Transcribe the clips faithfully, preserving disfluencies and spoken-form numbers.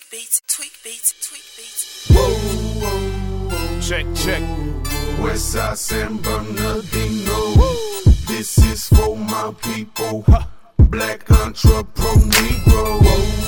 beats, tweak beats, tweak beats. Whoa, whoa, whoa. Check, check. Westside San Bernardino. This is for my people. Black entrepreneur Negro.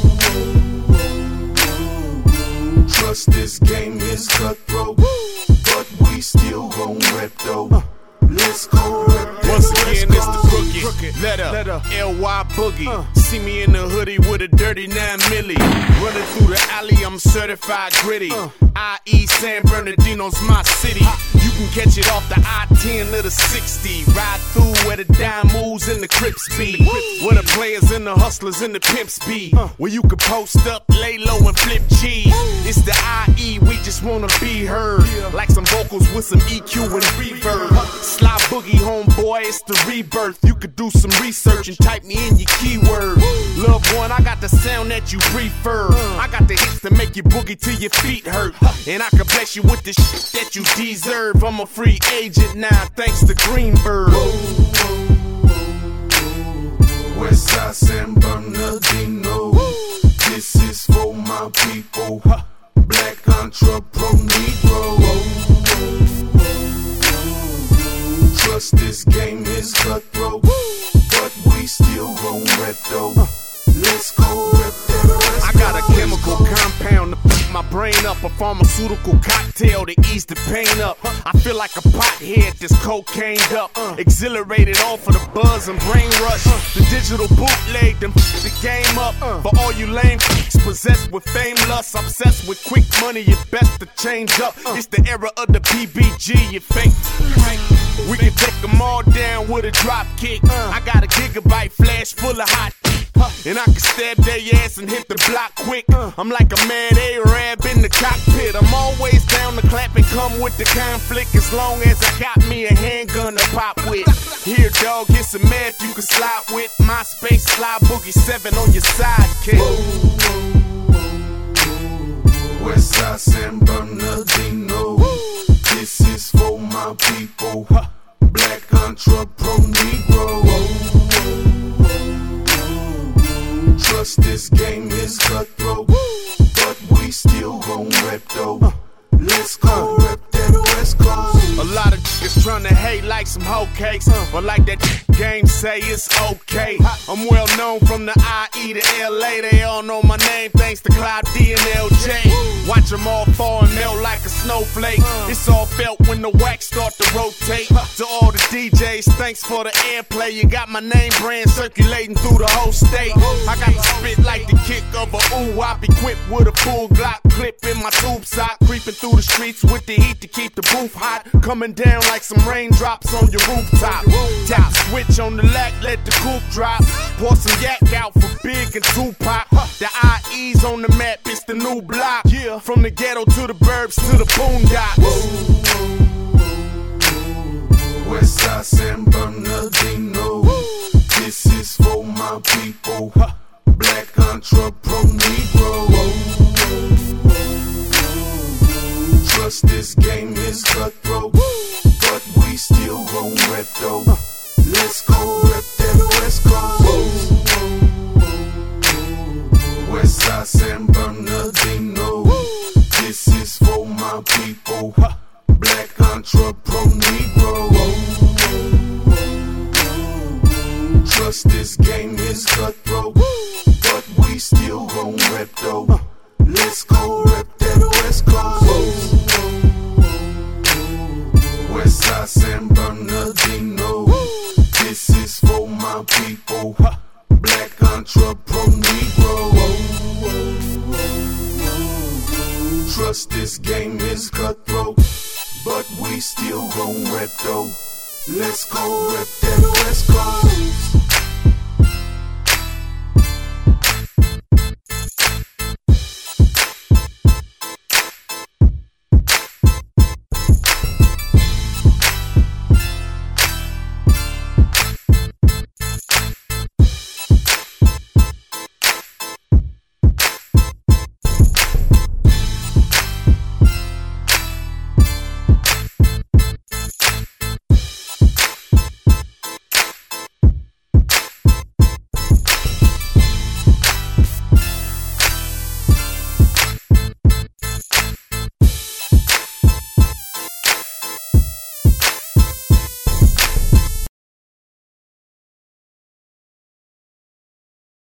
Trust this game is cutthroat, but we still gon' rep though. Let's go rep. Once again, it's the crooked letter, L Y Boogie. Uh. See me in the hoodie with a dirty nine milli. Running through the alley, I'm certified gritty. Uh. I E San Bernardino's my city. You can catch it off the I ten or the sixty. Ride through where the dime moves and the Crips be. Where the players and the hustlers and the pimps be. Uh. Where you can post up, lay low and flip cheese. It's the I E, we just wanna be heard. Like some vocals with some E Q and reverb. Sly Boogie, homeboy, it's the rebirth. You could do some research and type me in your keyword. Love one, I got the sound that you prefer. I got the hits to make you boogie till your feet hurt. And I can bless you with the shit that you deserve. I'm a free agent now, thanks to Greenberg. Westside San Bernardino. This is for my people. Black entrepreneur Negro. Trust this game is cutthroat, but we still gon' rep though. Let's go rep that. I got a chemical compound to beat my brain up, a pharmaceutical cocktail to ease the pain up. I feel like a pothead that's cocained up, exhilarated off of the buzz and brain rush. The digital bootleg, them f the game up. For all you lame f***s possessed with fame lust, obsessed with quick money, you best to change up. It's the era of the B B G, you fake. We can take them all down with a drop kick. I got a gigabyte flash full of hot, and I can stab their ass and hit the block quick. I'm like a mad Arab in the cockpit. I'm always down to clap and come with the conflict, as long as I got me a handgun to pop with. Here, dog, get some math you can slide with. MySpace, Sly Boogie seven on your sidekick. Westside San Bernardino. This is for my people. Black entrepreneur Negro. Trust this game is cutthroat, but we still gon' rep though. Let's go rep that West Coast. A lot of niggas tryna hate like some hoe cakes, but like that game say it's okay. I'm well known from the I E to L A. They all know my name thanks to Cloud D and L J. Watch them all fall and melt like a snowflake. It's all felt when the wax start to rotate. To all the D Js, thanks for the airplay. You got my name brand circulating through the whole state. I got to spit like the kick of a ooh-wop, equipped with a full Glock clip in my tube sock, creeping through the streets with the heat to keep the booth hot, coming down like some raindrops on your rooftop. Tap the switch on the lack, let the coupe drop. Pour some yak out for Big and Tupac. The I E's on the map, it's the new block. Yeah, from the ghetto to the burbs to the boondocks. Westside San Bernardino. This is for my people. Black entrepreneur Negro. Trust this game is cutthroat, but we still gon' rep though. Let's go rep that West Coast. Westside San Bernardino. This is for my people. Black entrepreneur Negro. Trust this game is cutthroat, but we still gon' rep though. Let's go rep that West Coast. Westside San Bernardino. This is for my people. Black entrepreneur Negro. Trust this game is cutthroat, but we still gon' rep though. Let's go rep that West Coast.